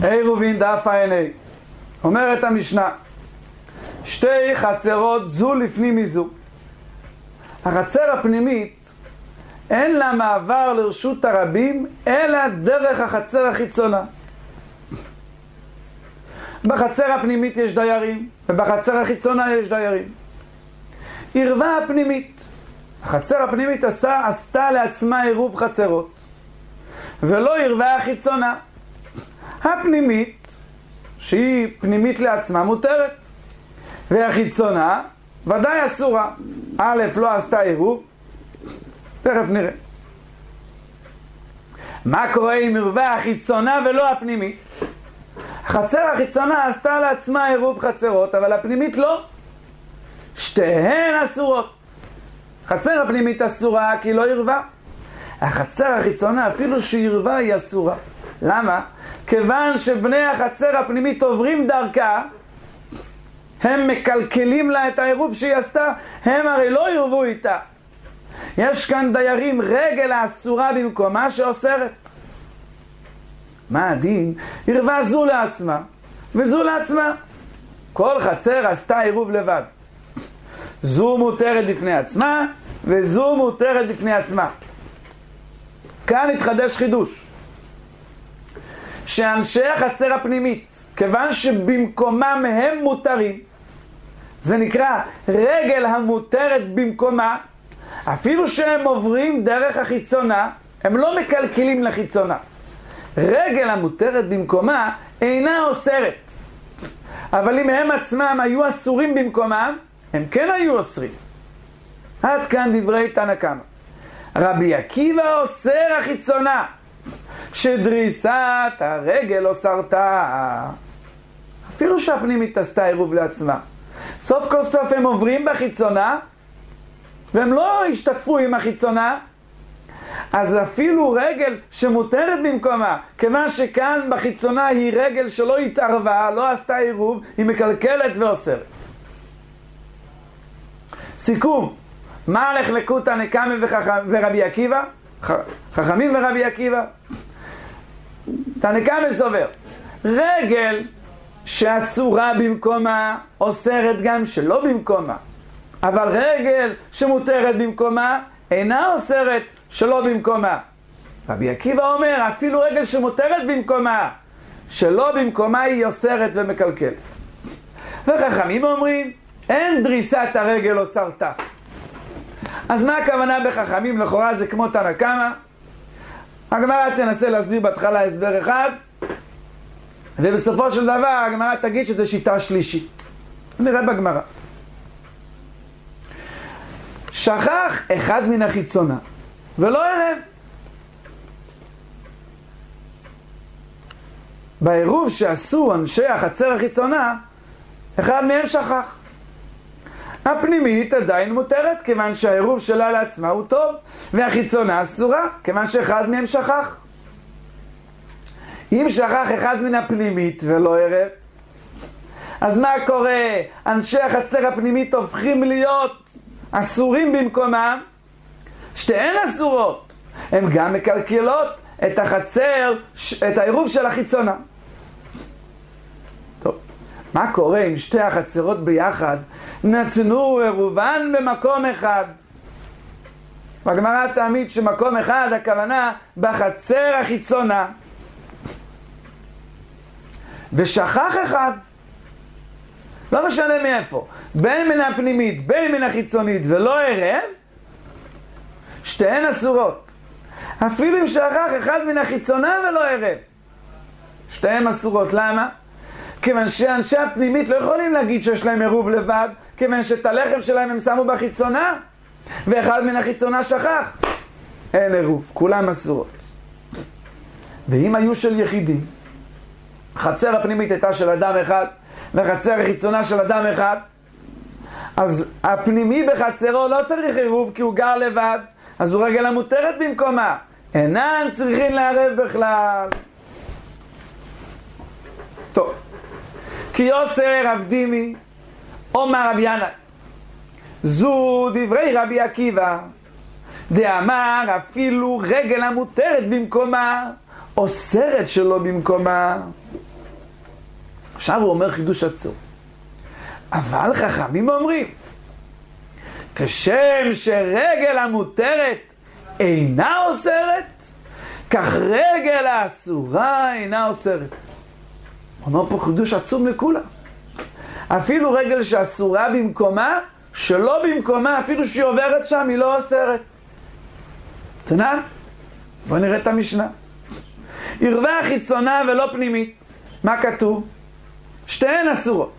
עירובין דף ע"ה. אומרת המשנה, שתי חצרות זו לפנים מזו. החצר הפנימית אין לה מעבר לרשות הרבים אלא דרך החצר החיצונה. בחצר הפנימית יש דיירים ובחצר החיצונה יש דיירים. ערווה הפנימית, החצר הפנימית עשתה לעצמה עירוב חצרות, ולא ערווה החיצונה. הפנימית שהיא פנימית לעצמה מותרת, והחיצונה ודאי אסורה. א' לא עשתה עירוב, תכף נראה. מה קורה עם ערווה החיצונה ולא הפנימית? החצר החיצונה עשתה לעצמה עירוב חצרות, אבל הפנימית לא. שתיהן אסורות. חצר הפנימית אסורה כי לא ערווה. החצר החיצונה אפילו שערווה היא אסורה. למה? כיוון שבני החצר הפנימית עוברים דרכה, הם מקלקלים לה את העירוב שהיא עשתה, הם הרי לא עירבו איתה. יש כאן דיירים, רגל האסורה במקומה שאוסרת. מה הדין? ערווה זו לעצמה וזו לעצמה. כל חצר עשתה עירוב לבד. זו מותרת בפני עצמה וזו מותרת בפני עצמה. כאן התחדש חידוש, שאנשי החצר הפנימית, כיוון שבמקומם הם מותרים, זה נקרא רגל המותרת במקומה, אפילו שהם עוברים דרך החיצונה, הם לא מקלקלים לחיצונה. רגל המותרת במקומה אינה אוסרת, אבל אם הם עצמם היו אסורים במקומם, הם כן היו אוסרים. עד כאן דברי תנא קמא. רבי עקיבא אוסר החיצונה, שדריסת הרגל אוסרתה, אפילו שהפנימית עשתה עירוב לעצמה. סוף כל סוף הם עוברים בחיצונה והם לא השתתפו עם החיצונה, אז אפילו רגל שמותרת במקומה, כיוון שכאן בחיצונה היא רגל שלא התערבה, לא עשתה עירוב, היא מקלקלת ואוסרת. סיכום, מה הלכלכו תנא קמא ורבי עקיבא? חכמים ורבי עקיבא. תנא קמא סובר, רגל שאסורה במקומה אוסרת גם שלא במקומה, אבל רגל שמותרת במקומה אינה אוסרת שלא במקומה. רבי עקיבא אומר, אפילו רגל שמותרת במקומה, שלא במקומה היא אוסרת ומקלקלת. וחכמים אומרים, אין דריסת הרגל אוסרתה. אז מה הכוונה בחכמים? לכאורה זה כמו תנא קמא. הגמרא תנסה להסביר בהתחלה הסבר אחד, ובסופו של דבר הגמרא תגיד שזה שיטה שלישית. נראה בגמרא. שכח אחד מן החיצונה ולא ערב. בעירוב שעשו אנשי החצר החיצונה, אחד מהם שכח. הפנימית עדיין מותרת, כיוון שהעירוב שלה לעצמה הוא טוב, והחיצונה אסורה, כיוון שאחד מהם שכח. אם שכח אחד מן הפנימית ולא ערב, אז מה קורה? אנשי החצר הפנימית הופכים להיות אסורים במקומם. שתיהן אסורות, הן גם מקלקלות את החצר, את העירוב של החיצונה. טוב, מה קורה אם שתי החצרות ביחד נתנו עירובן במקום אחד? בגמרא תמיד שמקום אחד הכוונה בחצר החיצונה, ושכח אחד, לא משנה מאיפה, בין מן הפנימית בין מן החיצונית ולא ערב, שתיהן אסורות. אפילו אם שכח אחד מן החיצונה ולא ערב, שתיהן אסורות. למה? כיוון שאנשי הפנימית לא יכולים להגיד שיש להם עירוב לבד, כיוון שאת הלחם שלהם הם שמו בחיצונה ואחד מן החיצונה שכח, אין עירוב, כולם אסורות. ואם היו של יחידים, חצר הפנימית הייתה של אדם אחד וחצר החיצונה של אדם אחד, אז הפנימי בחצרו לא צריך עירוב כי הוא גר לבד, אז הוא רגל המותרת במקומה, אינן צריכים לערב בכלל. טוב, כי יוסר אבדימי אומר רבי ינאי, זו דברי רבי עקיבא דאמר אפילו רגל המותרת במקומה אוסרת שלא במקומה. עכשיו הוא אומר חידוש עצום. אבל חכמים אומרים, כשם שרגל המותרת אינה אוסרת, כך רגל האסורה אינה אוסרת. הוא אומר פה חידוש עצום לכולה. אפילו רגל שאסורה במקומה, שלא במקומה, אפילו שהיא עוברת שם, היא לא אוסרת. תנן, בואו נראה את המשנה. ערווה חיצונה ולא פנימית. מה כתוב? שתיהן אסורות.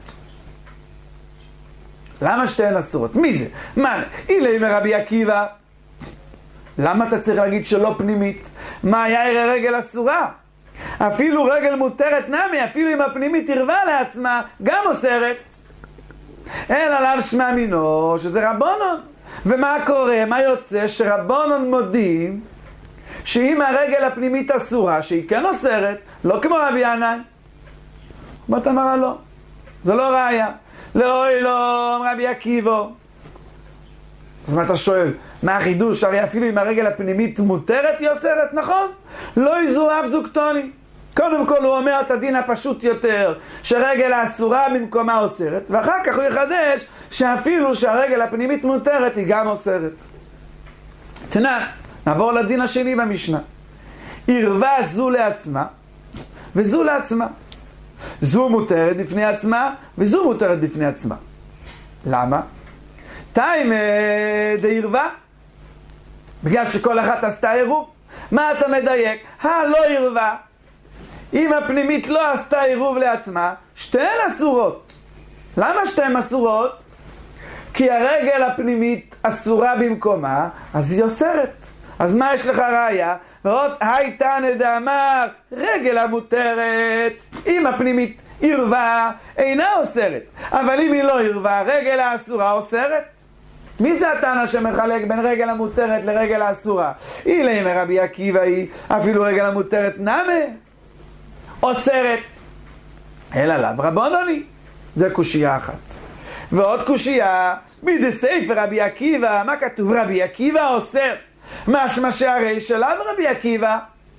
למה שתיהן אסורות? מי זה? מה? אילי מרבי עקיבא. למה אתה צריך להגיד שלא פנימית? מה היה רגל אסורה? אפילו רגל מותרת נמי, אפילו אם הפנימית ערווה לעצמה, גם אוסרת. אין עליו שמע מינו, שזה רבונון. ומה קורה? מה יוצא? שרבונון מודים שאם הרגל הפנימית אסורה, שהיא כן אוסרת, לא כמו רבי ינאי. בת אמרה לא, זה לא ראיה. לאוי לא, רבי עקיבא. אז מה אתה שואל? מה החידוש? הרי אפילו אם הרגל הפנימית מותרת היא אוסרת, נכון? לא יזו אף זוגתוני. קודם כל הוא אומר את הדין הפשוט יותר, שרגל האסורה במקומה אוסרת, ואחר כך הוא יחדש שאפילו שהרגל הפנימית מותרת היא גם אוסרת. תנא, נעבור לדין השני במשנה. ערווה זו לעצמה וזו לעצמה. זו מותרת בפני עצמה וזו מותרת בפני עצמה. למה? תיים דערווה. בגלל שכל אחת עשתה עירוב. מה אתה מדייק? לא ערווה. אם הפנימית לא עשתה עירוב לעצמה, שתיהן אסורות. למה שתיהן אסורות? כי הרגל הפנימית אסורה במקומה, אז היא אוסרת. אז מה יש לך ראיה? ועוד הייתה נדאמר, רגל המותרת, אם הפנימית ערווה, אינה אוסרת. אבל אם היא לא ערווה, רגל האסורה אוסרת. מי זה התנא שמחלק בין רגל המותרת לרגל האסורה? אילי מרבי עקיבא היא, אפילו רגל המותרת נמה אוסרת. אלא לאו רבונוני. זה קושייה אחת. ועוד קושייה, מדסייפר רבי עקיבא, מה כתוב? רבי עקיבא אוסר. משמע שהרי שלב רבי עקיבא.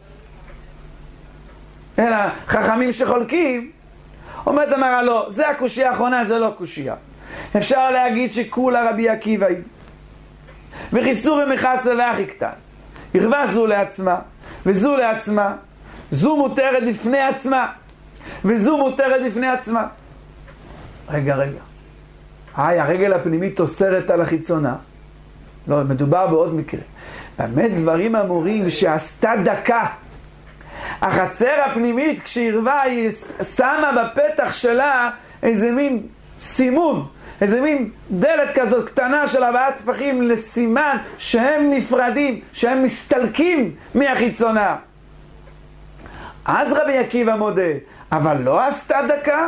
אלא חכמים שחולקים, אומרת אמרה לא, זה הקושייה האחרונה, זה לא קושייה. אפשר להגיד שכולה רבי עקיבא היא. וחיסור ומחסה ואחי קטן. ערווה זו לעצמה וזו לעצמה. זו מותרת בפני עצמה וזו מותרת בפני עצמה. רגע. הרגל הפנימית אוסרת על החיצונה. לא, מדובר בעוד מקרה. באמת דברים אמורים שעשתה דקה. החצר הפנימית כשערווה היא שמה בפתח שלה איזה מין סימון, איזה מין דלת כזאת קטנה של הבאת טפחים לסימן שהם נפרדים, שהם מסתלקים מהחיצונה. אז רבי עקיבא מודה, אבל לא עשתה דקה?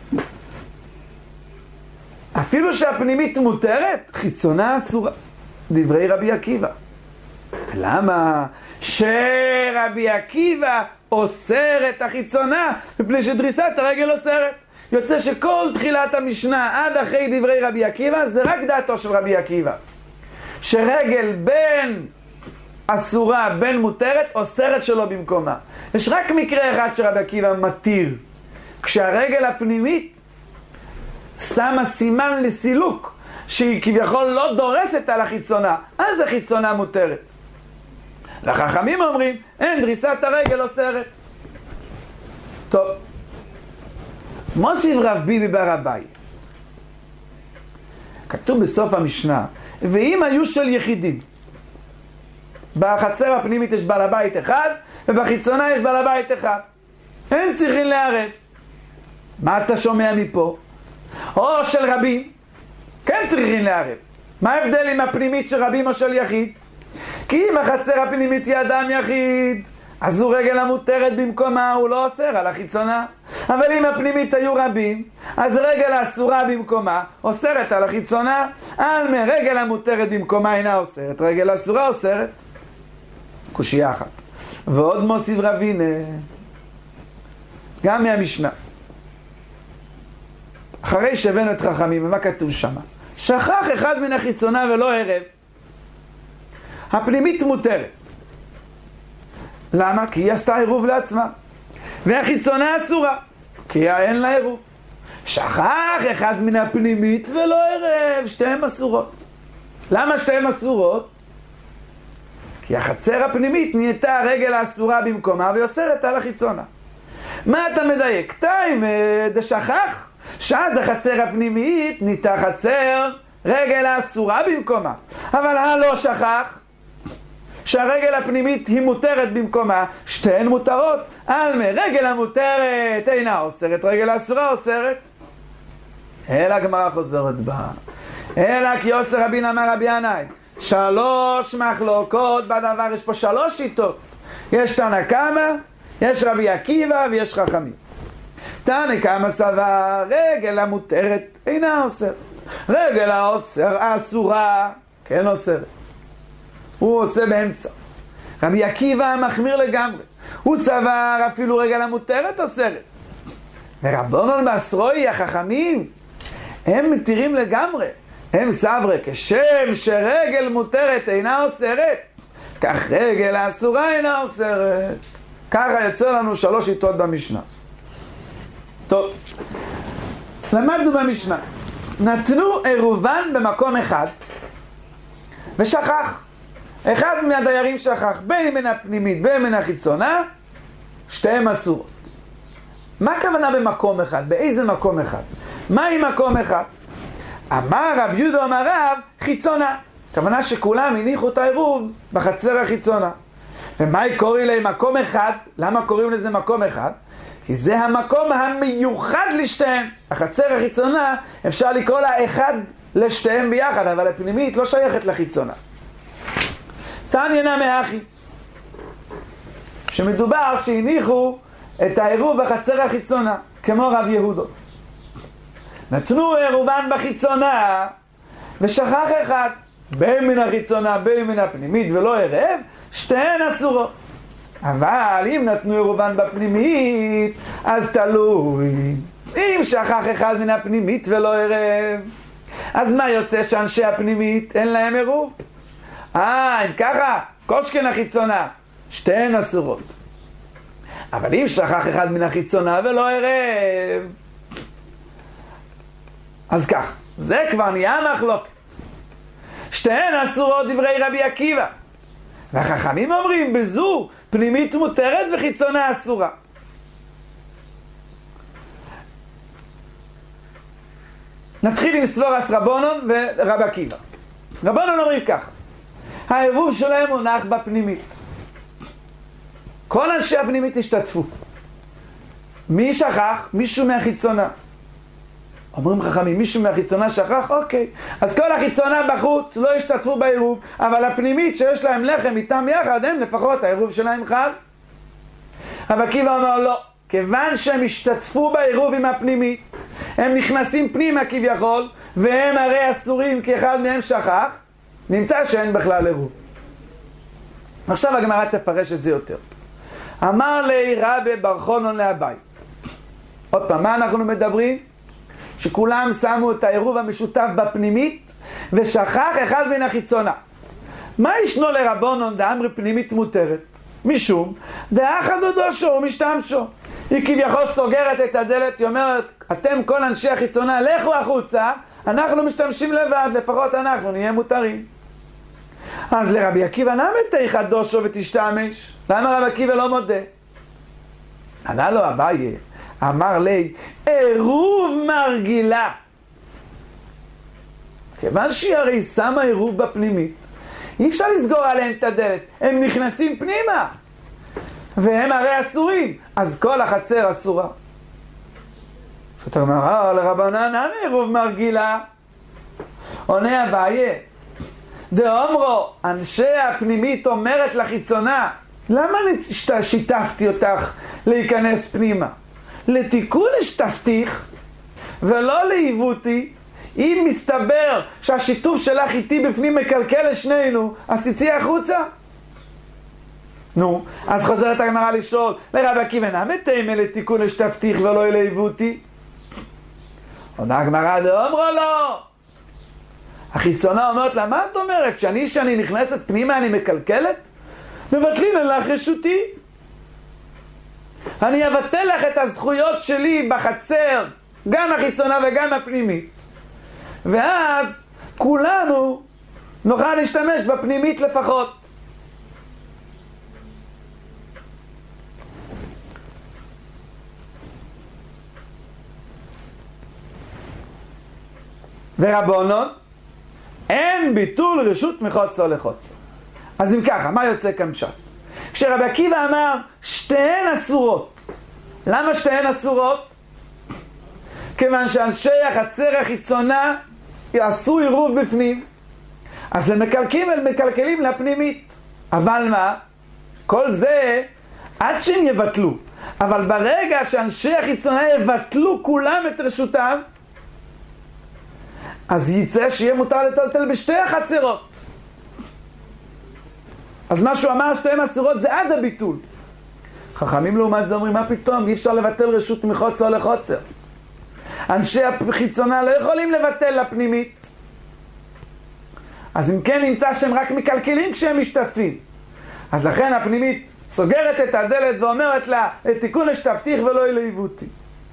אפילו שהפנימית מותרת, חיצונה אסורה. דברי רבי עקיבא. למה? שרבי עקיבא אוסר את החיצונה, מפני שדריסת הרגל אוסרת. יוצא שכל תחילת המשנה עד אחרי דברי רבי עקיבא זה רק דעתו של רבי עקיבא. שרגל בין אסורה בין מותרת אוסרת שלו במקומה. יש רק מקרה אחד שרבי עקיבא מתיר. כשהרגל הפנימית שמה סימן לסילוק, שהיא כביכול לא דורסת על החיצונה, אז החיצונה מותרת. לחכמים אומרים, אין, דריסת הרגל אוסרת. טוב. מוסיף רב ביבי בר אביי. כתוב בסוף המשנה, ואם היו של יחידים, בחצר הפנימית יש בעל הבית אחד, ובחיצונה יש בעל הבית אחד. הם צריכים לערב. מה אתה שומע מפה? או של רבים, כן צריכים לערב. מה ההבדל עם הפנימית של רבים או של יחיד? כי אם החצר הפנימית היא אדם יחיד, אז הוא רגל המותרת במקומה, הוא לא אוסר על החיצונה. אבל אם הפנימית היו רבים, אז רגל האסורה במקומה אוסרת על החיצונה. על מרגל המותרת במקומה אינה אוסרת, רגל האסורה אוסרת. קושייה אחת. ועוד מוסיף רבינה, גם מהמשנה. אחרי שהבאנו את חכמים, ומה כתוב שם? שכח אחד מן החיצונה ולא ערב. הפנימית מותרת. למה? כי היא עשתה עירוב לעצמה. והחיצונה אסורה. כי אין לה עירוב. שכח אחד מן הפנימית ולא ערב, שתיהם אסורות. למה שתיהם אסורות? כי החצר הפנימית נהייתה הרגל האסורה במקומה ויוסרת על החיצונה. מה אתה מדייק? תיים דשכח, שאז החצר הפנימית נהייתה חצר רגל האסורה במקומה. אבל הלא שכח שהרגל הפנימית היא מותרת במקומה, שתיהן מותרות. על רגל המותרת אינה אוסרת, רגל האסורה אוסרת. אלא הגמרא חוזרת בה. אלא כי יוסר רבין אמר רבי ינאי, 3 מחלוקות בדבר, יש פה 3 שיטות. יש תנא קמא, יש רבי עקיבא ויש חכמים. תנא קמא סבר רגל המותרת אינה אוסרת, רגל האסורה כן אוסרת. הוא עושה באמצע. רבי עקיבא מחמיר לגמרי, הוא סבר אפילו רגל המותרת אוסרת. ורבנן באסרוי החכמים הם מתירים לגמרי, הם סברי כשם שרגל מותרת אינה אוסרת, כך רגל האסורה אינה אוסרת. ככה יצא לנו 3 שיטות במשנה. טוב, למדנו במשנה, נתנו עירובן במקום אחד ושכח. אחד מהדיירים שכח, בין מן הפנימית בין מן החיצונה, שתיהם אסורות. מה הכוונה במקום אחד? באיזה מקום אחד? מהי מקום אחד? אמר רב יהודה אמר רב חיצונה. הכוונה שכולם הניחו את העירוב בחצר החיצונה. ומהי קוראים להם מקום אחד? למה קוראים לזה מקום אחד? כי זה המקום המיוחד לשתיהם. החצר החיצונה אפשר לקרוא לה אחד לשתיהם ביחד, אבל הפנימית לא שייכת לחיצונה. תניא נמי אחי, שמדובר שהניחו את העירוב בחצר החיצונה, כמו רב יהודו. נתנו עירובן בחיצונה ושכח אחד, בין מן החיצונה בין מן הפנימית ולא ערב, שתיהן אסורות. אבל אם נתנו עירובן בפנימית, אז תלוי. אם שכח אחד מן הפנימית ולא ערב, אז מה יוצא שאנשי הפנימית אין להם עירוב? אם ככה, כל שכן החיצונה, שתיהן אסורות. אבל אם שכח אחד מן החיצונה ולא ערב, אז כך, זה כבר נהיה מחלוקת. שתיהן אסורות דברי רבי עקיבא. והחכמים אומרים, בזו פנימית מותרת וחיצונה אסורה. נתחיל עם סבורס רבונון ורב עקיבא. רבונון אומרים ככה, העירוב שלהם מונח בפנימית. כל אנשי הפנימית השתתפו. מי שכח? מישהו מהחיצונה. אומרים חכמים, מישהו מהחיצונה שכח? אוקיי. אז כל החיצונה בחוץ לא השתתפו בעירוב, אבל הפנימית שיש להם לחם איתם יחד, הם לפחות העירוב שלהם חל. רב עקיבא אומר לא, כיוון שהם השתתפו בעירוב עם הפנימית, הם נכנסים פנימה כביכול, והם הרי אסורים כי אחד מהם שכח, נמצא שאין בכלל עירוב. עכשיו הגמרא תפרש את זה יותר. אמר לי רבי בר חונון לאביי. עוד פעם, מה אנחנו מדברים? שכולם שמו את העירוב המשותף בפנימית, ושכח אחד מן החיצונה. מה ישנו לרבונון דאמרי פנימית מותרת? משום דאחד דושו ומשתמשו. היא כביכול סוגרת את הדלת, היא אומרת, אתם כל אנשי החיצונה, לכו החוצה, אנחנו משתמשים לבד, לפחות אנחנו נהיה מותרים. אז לרבי עקיבא נמי תיחד דושו ותשתמש. למה רבי עקיבא לא מודה? ענה לו אביי, אמר לי, עירוב מרגילה. כיוון שהיא הרי שמה עירוב בפנימית, אי אפשר לסגור עליהם את הדלת, הם נכנסים פנימה, והם הרי אסורים, אז כל החצר אסורה. שאתה אומר, לרבנן נמי עירוב מרגילה. עונה אביי, דאמרו, אנשי הפנימית אומרת לחיצונה, למה שיתפתי אותך להיכנס פנימה? לתיקון השתפתיך ולא לעיוותי. אם מסתבר שהשיתוף שלך איתי בפנים מקלקל לשנינו, אז תצאי החוצה. נו, אז חוזרת הגמרא לשאול, לרבי עקיבא נמי תימא לתיקון השתפתיך ולא לעיוותי? עונה הגמרא, דאמרו לא. החיצונה אומרת לה, מה את אומרת? שאני נכנסת פנימה אני מקלקלת? מבטלים לך רשותי. אני אבטל לך את הזכויות שלי בחצר, גם החיצונה וגם הפנימית. ואז כולנו נוכל להשתמש בפנימית לפחות. ורבונון, אין ביטול רשות מחוצר לחוצר. אז אם ככה, מה יוצא כאן פשט? כשרבי עקיבא אמר שתיהן אסורות. למה שתיהן אסורות? כיוון שאנשי החצר החיצונה עשו עירוב בפנים, אז הם מקלקלים לפנימית. אבל מה? כל זה עד שהם יבטלו. אבל ברגע שאנשי החיצונה יבטלו כולם את רשותם, אז יצא שיהיה מותר לטלטל בשתי החצרות. אז מה שהוא אמר שתיהן אסורות זה עד הביטול. חכמים לעומת זה אומרים, מה פתאום? אי אפשר לבטל רשות מחוצר לחוצר. אנשי החיצונה לא יכולים לבטל לפנימית. אז אם כן נמצא שהם רק מקלקלים כשהם משתתפים. אז לכן הפנימית סוגרת את הדלת ואומרת לה, תיקון השתפתיך ולא ילהיבותי.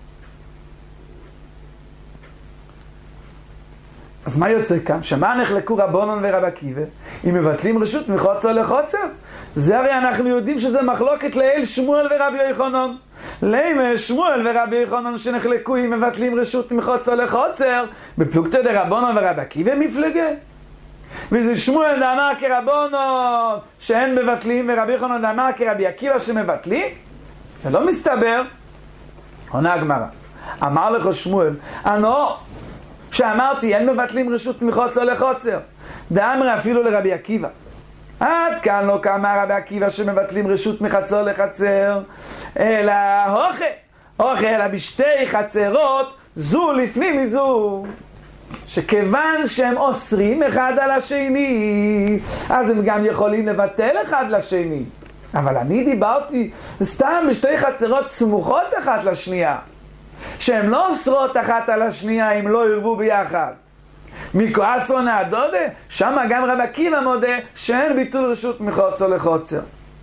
אז מה יוצא כאן? שמה נחלקו רבונון ורבי עקיבא? אם מבטלים רשות מחוצר לחוצר? זה הרי אנחנו יודעים שזה מחלוקת לאל שמואל ורבי יוחנן. למה שמואל ורבי יוחנן שנחלקו אם מבטלים רשות מחוצר לחוצר? בפלוגתא דרבונון ורבי עקיבא מפלגה. ושמואל דאמר כרבונון שאין מבטלים, ורבי יוחנן דאמר כרבי עקיבא שמבטלים? זה לא מסתבר. עונה הגמרא, אמר לך שמואל, שאמרתי, אין מבטלים רשות מחוצר לחוצר. דאמר אפילו לרבי עקיבא. עד כאן לא כאמר רבי עקיבא שמבטלים רשות מחצר לחצר, אלא אלא בשתי חצרות, זו לפנים מזו. שכיוון שהם אוסרים אחד על השני, אז הם גם יכולים לבטל אחד לשני. אבל אני דיברתי סתם בשתי חצרות סמוכות אחת לשנייה, שהן לא אוסרות אחת על השנייה אם לא ירבו ביחד. מכועסו נעדודה, שמה גם רבי עקיבא מודה שאין ביטול רשות מחוצר לחוצר.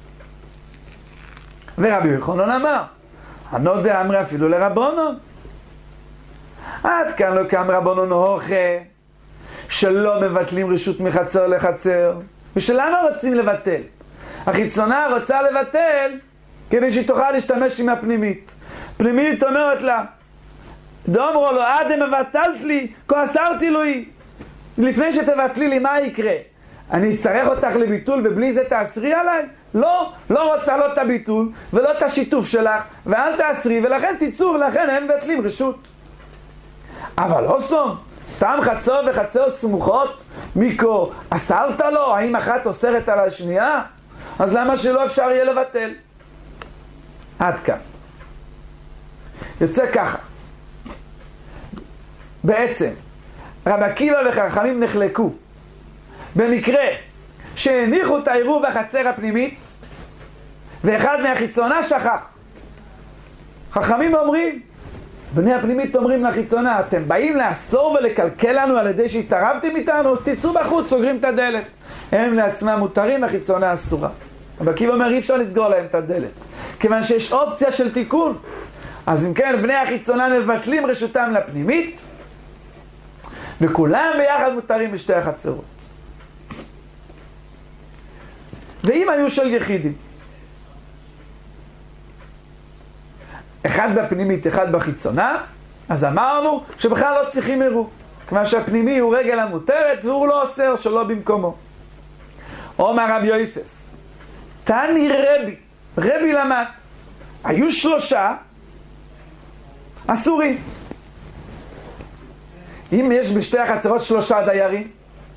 ורבי יוחנן אמר, הנודה אמר אפילו לרבונון. עד כאן לא קם רבונון הוכה שלא מבטלים רשות מחצר לחצר. ושלמה רוצים לבטל? החיצונה רוצה לבטל כדי שהיא תוכל להשתמש עם הפנימית. פנימית אומרת לה, דאמרו לו, עד מבטלת לי, כה אסרתי לו היא. לפני שתבטלי לי, מה יקרה? אני אצטרך אותך לביטול ובלי זה תאסרי עליי? לא רוצה לא את הביטול ולא את השיתוף שלך, ואל תאסרי, ולכן תיצור, ולכן אין מבטלים רשות. אבל סתם חצר וחצר סמוכות, מיקו, אסרת לו? האם אחת אוסרת על השנייה? אז למה שלא אפשר יהיה לבטל? עד כאן. יוצא ככה. בעצם, רבי עקיבא וחכמים נחלקו במקרה שהניחו את העירוב בחצר הפנימית ואחד מהחיצונה שכח. חכמים אומרים, בני הפנימית אומרים לחיצונה, אתם באים לאסור ולקלקל לנו על ידי שהתערבתם איתנו, אז תצאו בחוץ, סוגרים את הדלת. הם לעצמם מותרים, החיצונה אסורה. רבי עקיבא אומר, אי אפשר לסגור להם את הדלת, כיוון שיש אופציה של תיקון. אז אם כן, בני החיצונה מבטלים רשותם לפנימית, וכולם ביחד מותרים בשתי החצרות. ואם היו של יחידים, אחד בפנימית, אחד בחיצונה, אז אמרנו שבכלל לא צריכים עירוב, כיוון שהפנימי הוא רגל המותרת והוא לא אוסר שלא במקומו. אומר רבי יוסף, תני רבי למד, היו 3 אסורים. אם יש בשתי החצרות 3 דיירים,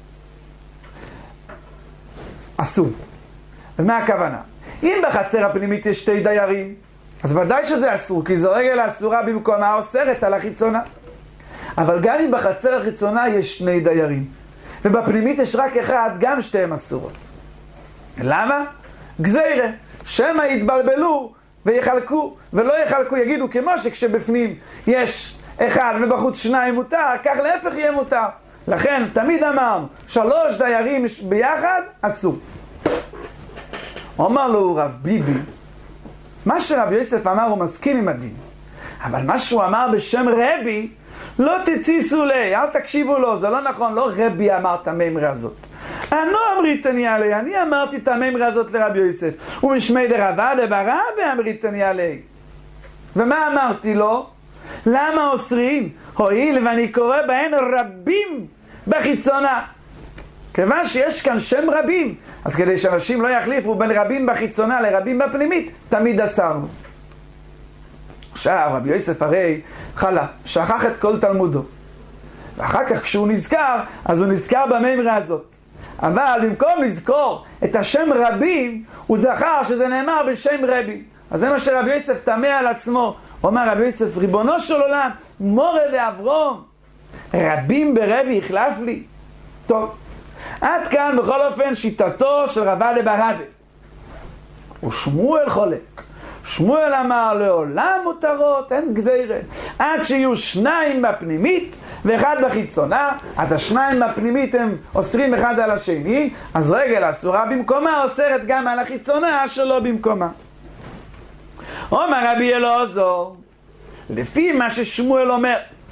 אסור. ומה הכוונה? אם בחצר הפנימית יש 2 דיירים, אז ודאי שזה אסור, כי זו רגל האסורה במקומה אוסרת על החיצונה. אבל גם אם בחצר החיצונה יש 2 דיירים, ובפנימית יש רק 1, גם 2 אסורות. למה? גזירה, שמא יתבלבלו ויחלקו, ולא יחלקו, יגידו כמו שכשבפנים יש 1 ובחוץ 2 מותר, כך להפך יהיה מותר. לכן תמיד אמרנו, 3 דיירים ביחד אסור. אומר לו רב ביבי, מה שרבי יוסף אמר הוא מסכים עם הדין, אבל מה שהוא אמר בשם רבי, לא תציסו לי, אל תקשיבו לו, זה לא נכון, לא רבי אמר את הממרה הזאת. אנו אמריתני עלי, אני אמרתי את הממרה הזאת לרבי יוסף, ומשמי דרבה דברבי אמריתני עלי. ומה אמרתי לו? למה אוסרים? הואיל ואני קורא בהן רבים בחיצונה. כיוון שיש כאן שם רבים, אז כדי שאנשים לא יחליפו בין רבים בחיצונה לרבים בפנימית, תמיד אסרנו. עכשיו רבי יוסף הרי חלה, שכח את כל תלמודו, ואחר כך כשהוא נזכר, אז הוא נזכר בממרה הזאת. אבל במקום לזכור את השם רבים, הוא זכר שזה נאמר בשם רבי. אז זה מה שרבי יוסף תמה על עצמו. הוא אומר רבי יוסף, ריבונו של עולם, מורה לאברום, רבים ברבי החלף לי. טוב, עד כאן בכל אופן שיטתו של רבא דברבה. ושמואל חולק. שמואל אמר לעולם מותרות, אין גזירה. עד שיהיו שניים בפנימית ואחד בחיצונה, עד השניים בפנימית הם אוסרים אחד על השני, אז רגל אסורה במקומה אוסרת גם על החיצונה שלא במקומה. אומר רבי אלעזר, לפי מה ששמואל אומר,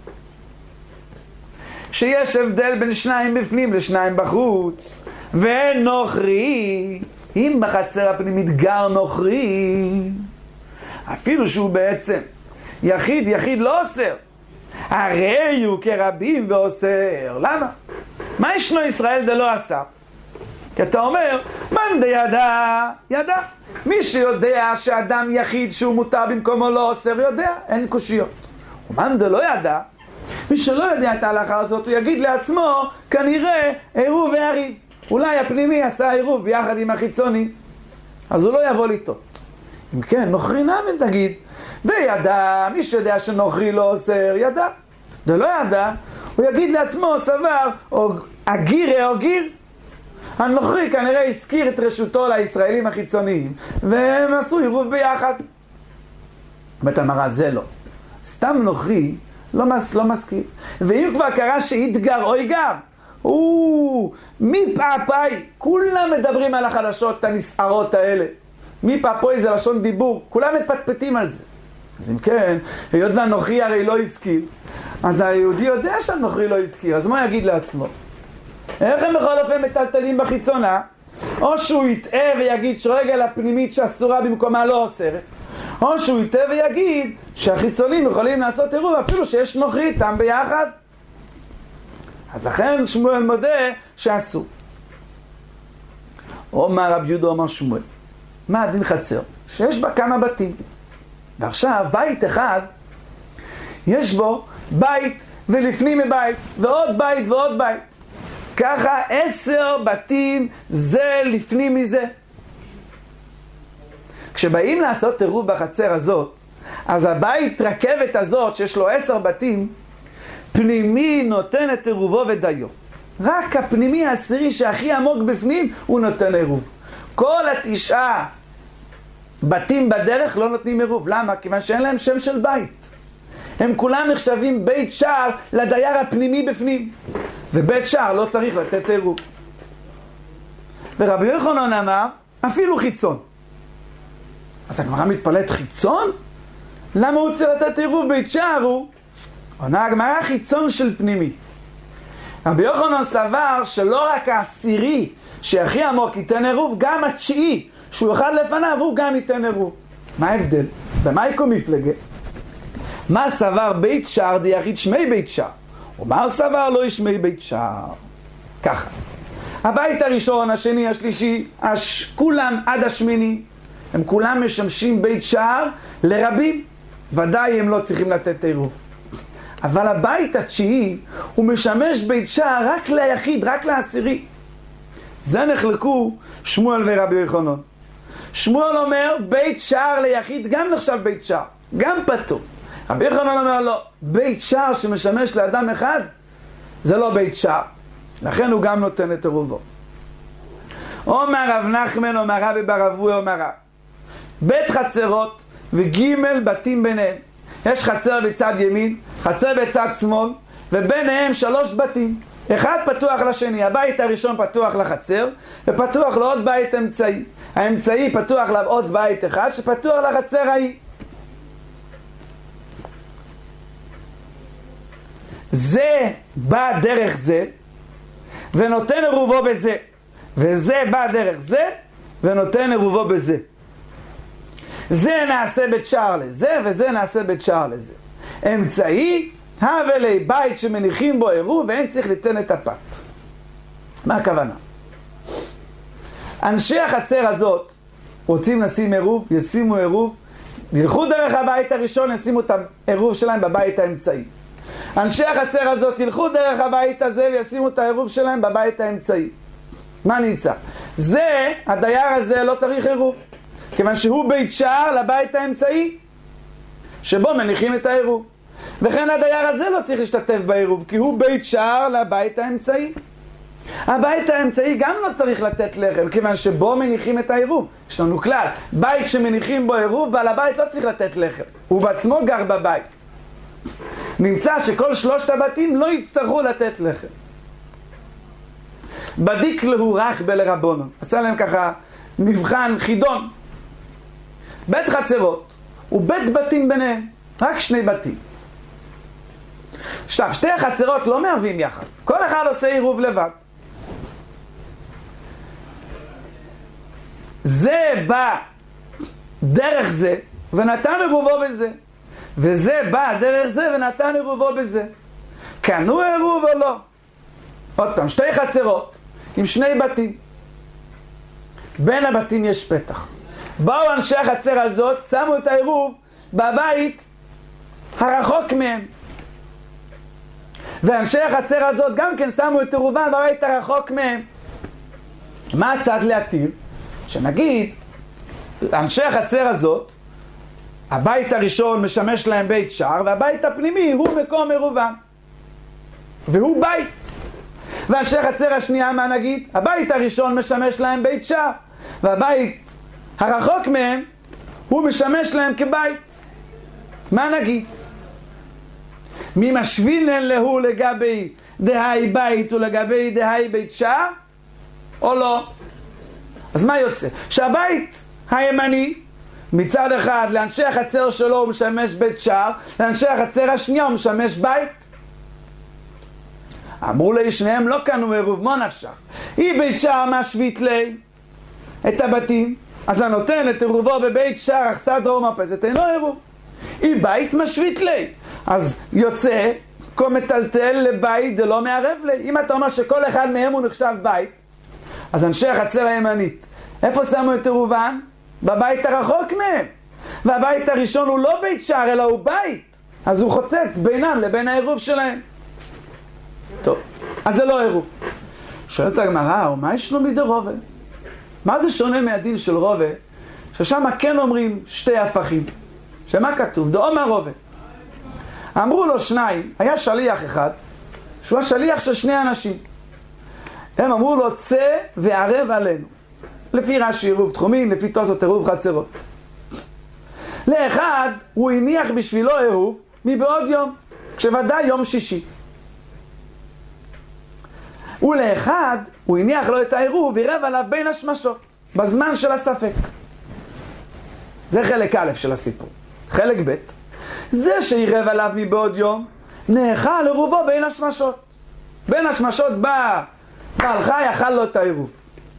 שיש הבדל בין שניים בפנים לשניים בחוץ, ואין נוכרי, אם בחצר הפנימית גר נוכרי, אפילו שהוא בעצם יחיד לא אוסר, הרי הוא כרבים ואוסר. למה? מה ישנו ישראל דלא אסר? כי אתה אומר, מן ידע. מי שיודע שאדם יחיד שהוא מותר במקומו לא אוסר יודע, אין קושיות. ומן דלא ידע, מי שלא יודע את ההלכה הזאת, הוא יגיד לעצמו, כנראה עירוב והריב. אולי הפנימי עשה עירוב ביחד עם החיצוני, אז הוא לא יבוא לטעות. אם כן, נוכרי נאמן תגיד, וידע, מי שיודע שנוכרי לא אוסר, ידע. דלא ידע, הוא יגיד לעצמו, סבר, או אגירה או גיר. הנוכרי כנראה הזכיר את רשותו לישראלים החיצוניים, והם עשו עירוב ביחד. בית המראה זה לא. סתם נוכרי לא מזכיר. ואם כבר קרה שהתגר או יגר, מי פעפאי, כולם מדברים על החדשות הנסערות האלה. מי פעפאי זה לשון דיבור, כולם מפטפטים על זה. אז אם כן, היות והנוכרי הרי לא הזכיר, אז היהודי יודע שהנוכרי לא הזכיר, אז מה יגיד לעצמו? איך הם בכל אופן מטלטלים בחיצונה? או שהוא יטעה ויגיד שרגל הפנימית שאסורה במקומה לא אוסרת, או שהוא יטעה ויגיד שהחיצונים יכולים לעשות עירוב אפילו שיש נוכרי איתם ביחד. אז לכן שמואל מודה שאסור. אומר רב יהודה אומר שמואל, מה הדין חצר? שיש בה כמה בתים, ועכשיו בית אחד יש בו בית ולפנים מבית ועוד בית ועוד בית, ככה 10 בתים זה לפנים מזה. כשבאים לעשות עירוב בחצר הזאת, אז הבית רכבת הזאת שיש לו 10 בתים, פנימי נותן את עירובו ודיו. רק הפנימי העשירי שהכי עמוק בפנים הוא נותן עירוב. כל 9 בתים בדרך לא נותנים עירוב. למה? כיוון שאין להם שם של בית. הם כולם נחשבים בית שער לדייר הפנימי בפנים, ובית שער לא צריך לתת עירוב. ורבי יוחנן אמר אפילו חיצון. אז הגמרא מתפלאת, חיצון? למה הוא צריך לתת עירוב? בית שער הוא עונה הגמרא חיצון של פנימי. רבי יוחנן סבר שלא רק העשירי שהכי עמוק ייתן עירוב, גם התשיעי שהוא אחד לפניו הוא גם ייתן עירוב. מה ההבדל? במה יקום מפלגה? מה סבר בית שער דיחיד שמי בית שער? ומה סבר לא ישמי בית שער? ככה, הבית הראשון, השני, השלישי, כולם עד השמיני, הם כולם משמשים בית שער לרבים, ודאי הם לא צריכים לתת עירוב. אבל הבית התשיעי הוא משמש בית שער רק ליחיד, רק לעשירי. זה נחלקו שמואל ורבי יוחנן. שמואל אומר בית שער ליחיד גם נחשב בית שער, גם פטור. רבי יוחנן אומר לא, בית שער שמשמש לאדם אחד זה לא בית שער, לכן הוא גם נותן את עירובו. אומר רב נחמן אומר רבי בר אבוה אומר רב, בית חצרות וגימל בתים ביניהם. יש חצר בצד ימין, חצר בצד שמאל, וביניהם 3 בתים. אחד פתוח לשני, הבית הראשון פתוח לחצר, ופתוח לעוד בית אמצעי. האמצעי פתוח לעוד בית אחד, שפתוח לחצר ההיא. זה בא דרך זה, ונותן עירובו בזה. וזה בא דרך זה, ונותן עירובו בזה. זה נעשה בית שער לזה, וזה נעשה בית שער לזה. אמצעי, הבלי בית שמניחים בו עירוב, ואין צריך ליתן את הפת. מה הכוונה? אנשי החצר הזאת רוצים לשים עירוב, ישימו עירוב, ילכו דרך הבית הראשון, ישימו את העירוב שלהם בבית האמצעי. אנשי החצר הזאת ילכו דרך הבית הזה וישימו את העירוב שלהם בבית האמצעי. מה נמצא? זה, הדייר הזה לא צריך עירוב, כיוון שהוא בית שער לבית האמצעי, שבו מניחים את העירוב. וכן הדייר הזה לא צריך להשתתף בעירוב, כי הוא בית שער לבית האמצעי. הבית האמצעי גם לא צריך לתת לחם, כיוון שבו מניחים את העירוב. יש לנו כלל, בית שמניחים בו עירוב, בעל הבית לא צריך לתת לחם, הוא בעצמו גר בבית. נמצא שכל שלושת הבתים לא יצטרכו לתת לחם. בדיק להורח בלרבונון, עשה להם ככה מבחן חידון. בית חצרות ובית בתים ביניהם, רק שני בתים. עכשיו, שתי החצרות לא מערבים יחד, כל אחד עושה עירוב לבד. זה בא דרך זה ונתן עירובו בזה, וזה בא דרך זה ונתן עירובו בזה. קנו עירוב או לא? עוד פעם, שתי חצרות עם שני בתים, בין הבתים יש פתח. באו אנשי החצר הזאת, שמו את העירוב בבית הרחוק מהם, ואנשי החצר הזאת גם כן שמו את עירובם בבית הרחוק מהם. מה הצד להתיר? שנגיד אנשי החצר הזאת, הבית הראשון משמש להם בית שער, והבית הפנימי הוא מקום עירובם, והוא בית. ואנשי החצר השנייה, מה נגיד? הבית הראשון משמש להם בית שער, והבית הרחוק מהם הוא משמש להם כבית. מה נגיד? מי משווינן להו לגבי דהי בית ולגבי דהי בית שער או לא? אז מה יוצא? שהבית הימני מצד אחד לאנשי החצר שלו הוא משמש בית שער, לאנשי החצר השנייה הוא משמש בית. אמרו לי שניהם לא קנו עירוב, מה נפשך? היא בית שער משווית לי את הבתים, אז הנותן את עירובו בבית שער אכסה דרום מרפסת אין לו עירוב. היא בית משווית לי, אז יוצא כה מטלטל לבית, זה לא מערב לי. אם אתה אומר שכל אחד מהם הוא נחשב בית, אז אנשי החצר הימנית איפה שמו את עירובם? בבית הרחוק מהם, והבית הראשון הוא לא בית שער אלא הוא בית, אז הוא חוצץ בינם לבין העירוב שלהם. טוב, אז זה לא עירוב. שואלת הגמרא, ומה יש לו מדי רובה? מה זה שונה מהדין של רובה, ששם כן אומרים שתי הפכים? שמה כתוב? דאמר רובה. אמרו לו שניים, היה שליח אחד שהוא השליח של שני אנשים, הם אמרו לו צא וערב עלינו, לפי רש"י עירוב תחומין, לפי תוספות עירוב חצרות. לאחד הוא הניח בשבילו עירוב מבעוד יום, כשוודאי יום שישי, ולאחד הוא הניח לו את העירוב ועירב עליו בין השמשות בזמן של הספק. זה חלק א' של הסיפור. חלק ב', זה שעירב עליו מבעוד יום נאכל עירובו בין השמשות. בין השמשות בא בעל חי, אכל לו את העירוב.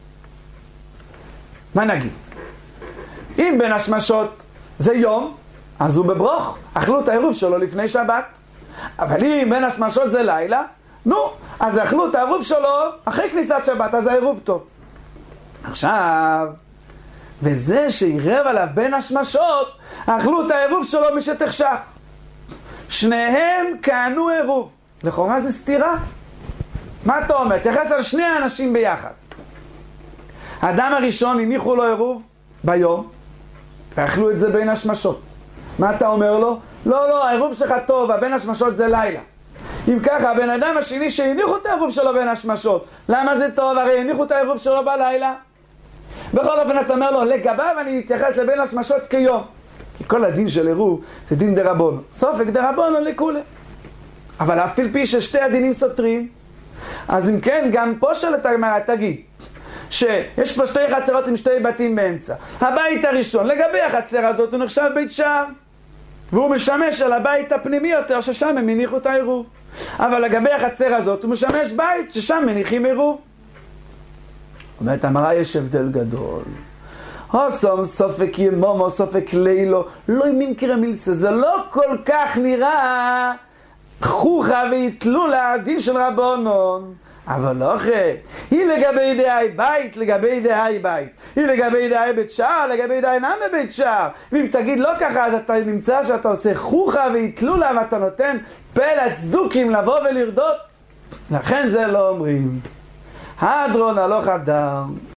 מה נגיד? אם בין השמשות זה יום, אז הוא בברוך, אכלו את העירוב שלו לפני שבת. אבל אם בין השמשות זה לילה, נו, אז אכלו את העירוב שלו אחרי כניסת שבת, אז העירוב טוב. עכשיו, וזה שעירב עליו בין השמשות, אכלו את העירוב שלו משתחשך. שניהם קנו עירוב. לכאורה זה סתירה. מה אתה אומר? תייחס על שני האנשים ביחד. האדם הראשון הניחו לו עירוב ביום, ואכלו את זה בין השמשות. מה אתה אומר לו? לא, לא, העירוב שלך טוב, הבין השמשות זה לילה. אם ככה, הבן אדם השני שהניחו את העירוב שלו בין השמשות, למה זה טוב? הרי הניחו את העירוב שלו בלילה. בכל אופן אתה אומר לו, לגביו אני מתייחס לבין השמשות כיום. כי כל הדין של עירוב זה דין דרבנן. סופק דרבנן לכולי. אבל אף על פי ששתי הדינים סותרים, אז אם כן, גם פה שואלת הגמרא, תגיד, שיש פה שתי חצרות עם שתי בתים באמצע. הבית הראשון, לגבי החצר הזאת, הוא נחשב בית שער. והוא משמש על הבית הפנימי יותר, ששם הם מניחו את העירוב. אבל לגבי החצר הזאת, הוא משמש בית, ששם מניחים עירוב. אומרת, המראה יש הבדל גדול. הוסום סופק ימומו, סופק לילו, לא ממקרה מילסה, זה לא כל כך נראה חוכה ויתלולה הדין של רבונון. אבל לא אחרי, היא לגבי דהי בית, לגבי דהי בית. היא לגבי דהי בית שער, לגבי דהי נם בבית שער. ואם תגיד לא ככה, אז אתה נמצא שאתה עושה חוכה ויתלולה, ואתה נותן פלט צדוקים לבוא ולרדות. לכן זה לא אומרים. הדרון הלוך הדר.